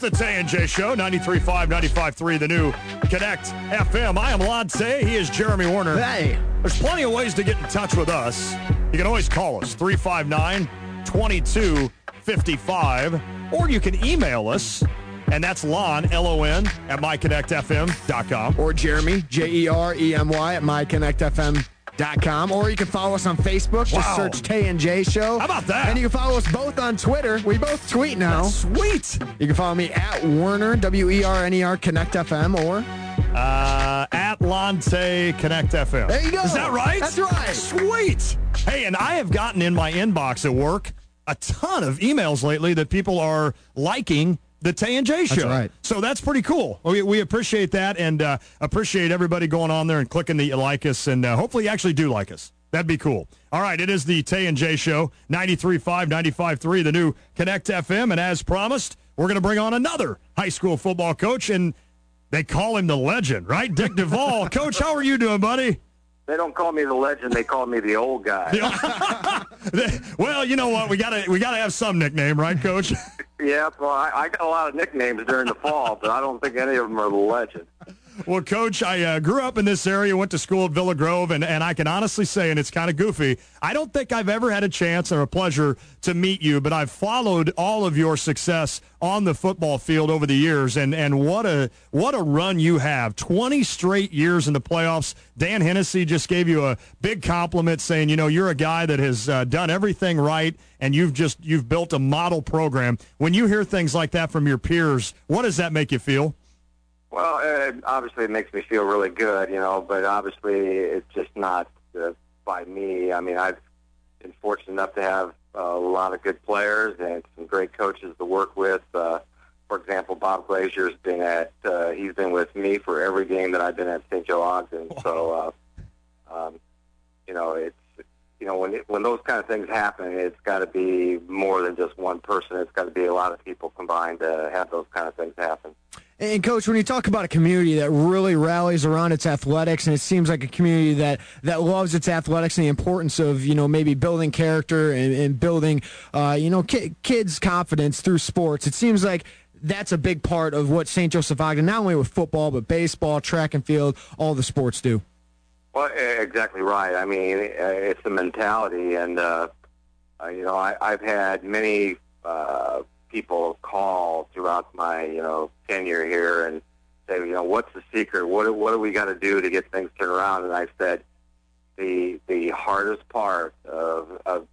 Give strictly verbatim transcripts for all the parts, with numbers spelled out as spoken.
the Tay and Jay Show, ninety-three point five, ninety-five point three, the new Connect F M. I am Lon Tay. He is Jeremy Warner. Hey. There's plenty of ways to get in touch with us. You can always call us, three five nine, two two five five, or you can email us, and that's Lon, L O N, at my connect f m dot com. Or Jeremy, J E R E M Y, at my connect f m dot com. Or you can follow us on Facebook. Just Wow. search Tay and Jay Show. How about that? And you can follow us both on Twitter. We both tweet now. Sweet. You can follow me at Warner, W E R N E R, Connect F M, or... Uh, at Lonte Connect F M. There you go. Is that right? That's right. Sweet. Hey, and I have gotten in my inbox at work a ton of emails lately that people are liking the Tay and Jay Show. That's right. So that's pretty cool. We, we appreciate that and uh, appreciate everybody going on there and clicking the like us, and uh, hopefully you actually do like us. That'd be cool. All right, it is the Tay and Jay Show, ninety-three point five, ninety-five point three, the new Connect F M, and as promised, we're going to bring on another high school football coach, and they call him the legend, right? Dick Duvall. Coach, how are you doing, buddy? They don't call me the legend; they call me the old guy. Well, you know what? We gotta we gotta have some nickname, right, Coach? Yeah, well, I, I got a lot of nicknames during the fall, but I don't think any of them are the legend. Well, Coach, I uh, grew up in this area, went to school at Villa Grove, and, and I can honestly say, and it's kind of goofy, I don't think I've ever had a chance or a pleasure to meet you, but I've followed all of your success on the football field over the years, and, and what a what a run you have. twenty straight years in the playoffs. Dan Hennessy just gave you a big compliment saying, you know, you're a guy that has uh, done everything right, and you've just you've built a model program. When you hear things like that from your peers, what does that make you feel? Well, uh, obviously it makes me feel really good, you know, but obviously it's just not uh, by me. I mean, I've been fortunate enough to have uh, a lot of good players and some great coaches to work with. Uh, for example, Bob Glazier's been at, uh, he's been with me for every game that I've been at Saint Joe Ogden. So, uh, um, you know, it's, you know, when it, when those kind of things happen, it's got to be more than just one person. It's got to be a lot of people combined to have those kind of things happen. And, Coach, when you talk about a community that really rallies around its athletics, and it seems like a community that, that loves its athletics and the importance of, you know, maybe building character and, and building, uh, you know, ki- kids' confidence through sports, it seems like that's a big part of what Saint Joseph Ogden, not only with football, but baseball, track and field, all the sports do. Well, exactly right. I mean, it's the mentality, and, uh, you know, I, I've had many uh, people call throughout my, you know, tenure here and say, you know, what's the secret? What, what do we got to do to get things turned around? And I said, the the hardest part of, of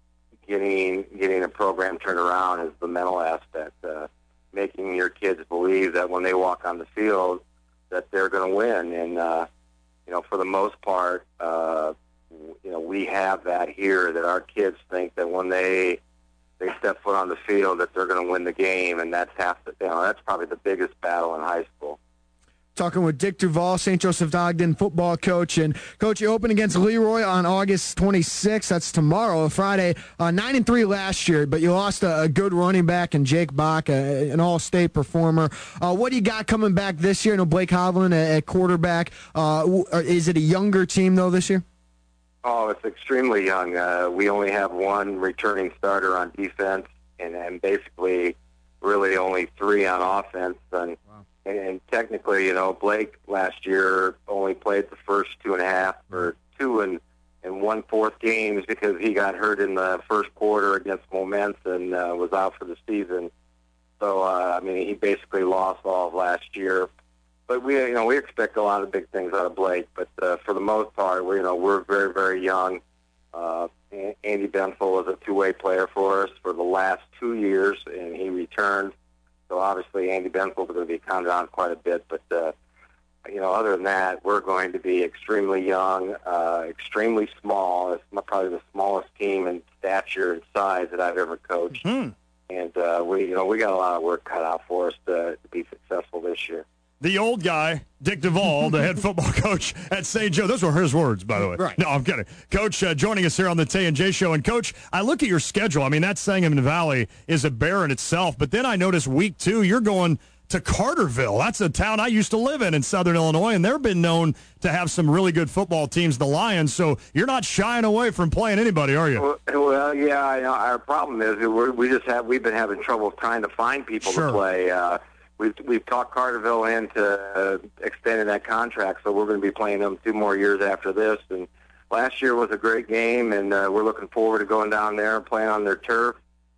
getting getting a program turned around is the mental aspect, uh, making your kids believe that when they walk on the field that they're going to win. And, uh, you know, for the most part, uh, you know, we have that here, that our kids think that when they they step foot on the field that they're going to win the game, and that's half the, you know, that's probably the biggest battle in high school. Talking with Dick Duvall, Saint Joseph Ogden football coach. And, Coach, you open against Leroy on August twenty-sixth. That's tomorrow, Friday. Uh, nine and three last year, but you lost a, a good running back in Jake Bach, a, an all-state performer. Uh, what do you got coming back this year? I know Blake Hovland at, at quarterback. Uh, is it a younger team, though, this year? Oh, it's extremely young. Uh, we only have one returning starter on defense, and, and basically really only three on offense. And, wow. and, and technically, you know, Blake last year only played the first two and a half or two and, and one fourth games because he got hurt in the first quarter against Moments and uh, was out for the season. So, uh, I mean, he basically lost all of last year. But we, you know, we expect a lot of big things out of Blake. But uh, for the most part, we, you know, we're very, very young. Uh, Andy Benful was a two-way player for us for the last two years, and he returned. So obviously, Andy Benful is going to be counted on quite a bit. But uh, you know, other than that, we're going to be extremely young, uh, extremely small. It's probably the smallest team in stature and size that I've ever coached. Mm-hmm. And uh, we, you know, we got a lot of work cut out for us to, to be successful this year. The old guy, Dick Duvall, the head football coach at Saint Joe. Those were his words, by the way. Right. No, I'm kidding. Coach, uh, joining us here on the Tay and Jay Show. And, Coach, I look at your schedule. I mean, that Sangamon Valley is a bear in itself. But then I notice week two, you're going to Carterville. That's a town I used to live in in Southern Illinois, and they've been known to have some really good football teams, the Lions. So you're not shying away from playing anybody, are you? Well, well yeah. I know. Our problem is that we're, we just have we've been having trouble trying to find people Sure. to play. Uh, we've we've talked Carterville into uh, extending that contract, so we're going to be playing them two more years after this. And last year was a great game, and uh, we're looking forward to going down there and playing on their turf.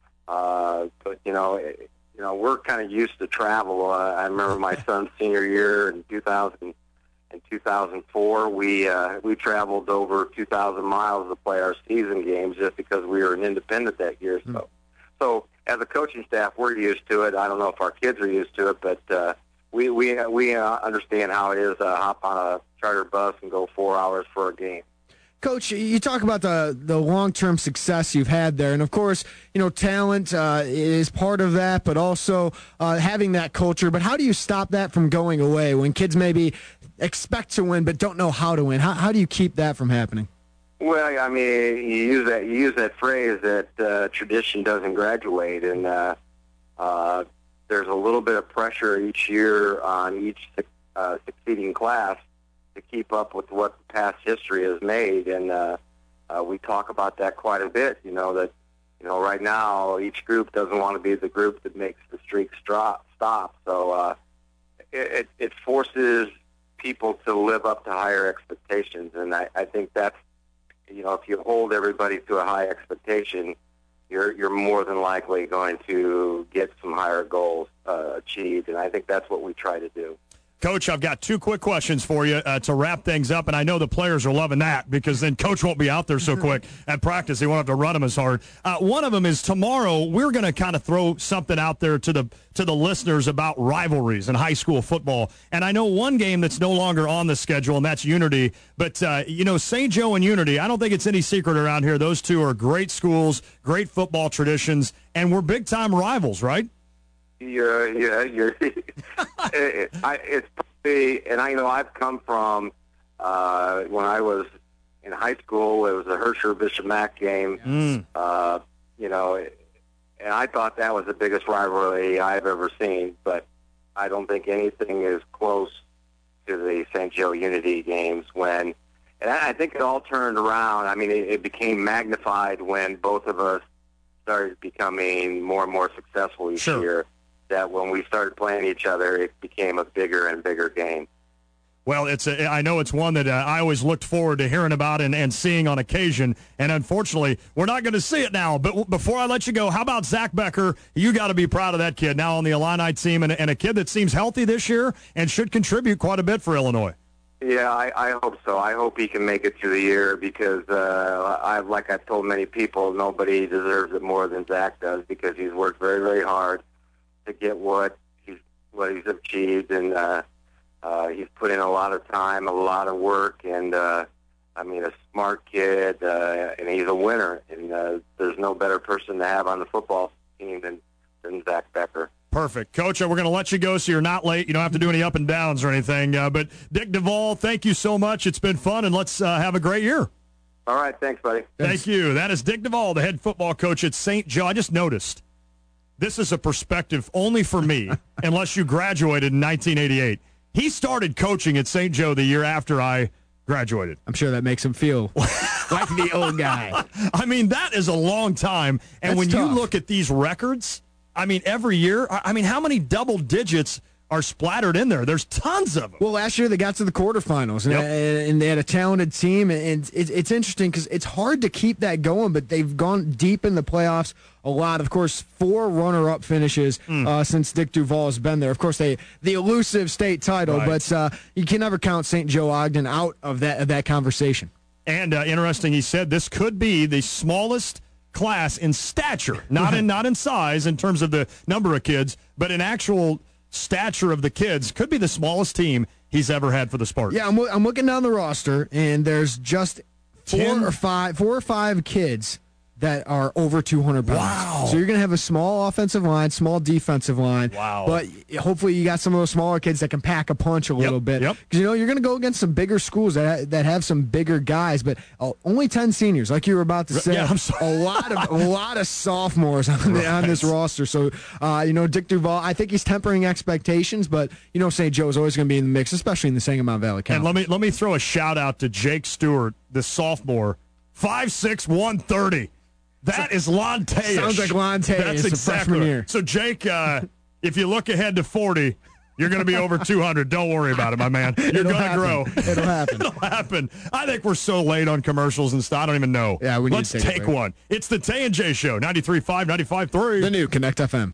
Uh, but you know. It, You know, we're kind of used to travel. Uh, I remember my son's senior year in two thousand, in two thousand four, we uh, we traveled over two thousand miles to play our season games just because we were an independent that year. So, mm. so as a coaching staff, we're used to it. I don't know if our kids are used to it, but uh, we we we uh, understand how it is to hop on a charter bus and go four hours for a game. Coach, you talk about the, the long-term success you've had there, and of course, you know, talent uh, is part of that, but also uh, having that culture. But how do you stop that from going away when kids maybe expect to win but don't know how to win? How, how do you keep that from happening? Well, I mean, you use that you use that phrase that uh, tradition doesn't graduate, and uh, uh, there's a little bit of pressure each year on each uh, succeeding class to keep up with what past history has made, and uh, uh, we talk about that quite a bit. You know that, you know, right now each group doesn't want to be the group that makes the streak stop. Stop. So uh, it it forces people to live up to higher expectations, and I, I think that's, you know, if you hold everybody to a high expectation, you're you're more than likely going to get some higher goals uh, achieved, and I think that's what we try to do. Coach, I've got two quick questions for you uh, to wrap things up, and I know the players are loving that because then Coach won't be out there so quick at practice. He won't have to run them as hard. Uh, one of them is tomorrow we're going to kind of throw something out there to the to the listeners about rivalries in high school football. And I know one game that's no longer on the schedule, and that's Unity. But, uh, you know, Saint Joe and Unity, I don't think it's any secret around here. Those two are great schools, great football traditions, and we're big-time rivals, right? Yeah, yeah, you're. it, I, it's probably, and I know I've come from uh, when I was in high school. It was the Hersher Bishop Mack game. Mm. Uh, you know, and I thought that was the biggest rivalry I've ever seen. But I don't think anything is close to the Saint Joe Unity games. When, and I, I think it all turned around. I mean, it, it became magnified when both of us started becoming more and more successful each Sure. year. That when we started playing each other, it became a bigger and bigger game. Well, it's a, I know it's one that uh, I always looked forward to hearing about and, and seeing on occasion, and unfortunately, we're not going to see it now. But w- before I let you go, how about Zach Becker? You got to be proud of that kid now on the Illini team, and, and a kid that seems healthy this year and should contribute quite a bit for Illinois. Yeah, I, I hope so. I hope he can make it through the year because, uh, I, like I've told many people, nobody deserves it more than Zach does because he's worked very, very hard to get what he's what he's achieved, and uh, uh, he's put in a lot of time, a lot of work, and uh, I mean, a smart kid, uh, and he's a winner. And uh, there's no better person to have on the football team than than Zach Becker. Perfect. Coach, we're going to let you go so you're not late. You don't have to do any up and downs or anything. Uh, but Dick Duvall, thank you so much. It's been fun, and let's uh, have a great year. All right. Thanks, buddy. Thank you. That is Dick Duvall, the head football coach at Saint Joe. I just noticed this is a perspective only for me unless you graduated in nineteen eighty-eight. He started coaching at Saint Joe the year after I graduated. I'm sure that makes him feel like the old guy. I mean, that is a long time. And That's when tough. you look at these records, I mean, every year, I mean, how many double digits are splattered in there? There's tons of them. Well, last year they got to the quarterfinals, and, Yep. and they had a talented team, and it's, it's interesting because it's hard to keep that going, but they've gone deep in the playoffs a lot. Of course, four runner-up finishes Mm. uh, since Dick Duvall has been there. Of course, they the elusive state title, Right. but uh, you can never count Saint Joe Ogden out of that of that conversation. And uh, interesting, he said this could be the smallest class in stature, not in not in size in terms of the number of kids, but in actual stature of the kids. Could be the smallest team he's ever had for the Spartans. Yeah, I'm, loo- I'm looking down the roster, and there's just four Ten? or five four or five kids that are over two hundred pounds. Wow. So you're going to have a small offensive line, small defensive line. Wow. But hopefully you got some of those smaller kids that can pack a punch a Yep, little bit. yep. Because, you know, you're going to go against some bigger schools that that have some bigger guys, but uh, only ten seniors, like you were about to say. Yeah, I'm sorry. A lot of a lot of sophomores on, the, on this roster. So, uh, you know, Dick Duval, I think he's tempering expectations, but, you know, Saint Joe is always going to be in the mix, especially in the Sangamon Valley Conference. And let me let me throw a shout out to Jake Stewart, the sophomore, five six, one thirty. That is Lonte. Sounds like Lonte. That's It's a exactly freshman right. year. So, Jake, uh, if you look ahead to forty, you're going to be over two hundred. Don't worry about it, my man. You're going to grow. It'll happen. It'll happen. I think we're so late on commercials and stuff. I don't even know. Yeah, we need Let's to take a take break. one. It's the Tay and Jay Show, ninety-three point five, ninety-five point three. The new Connect F M.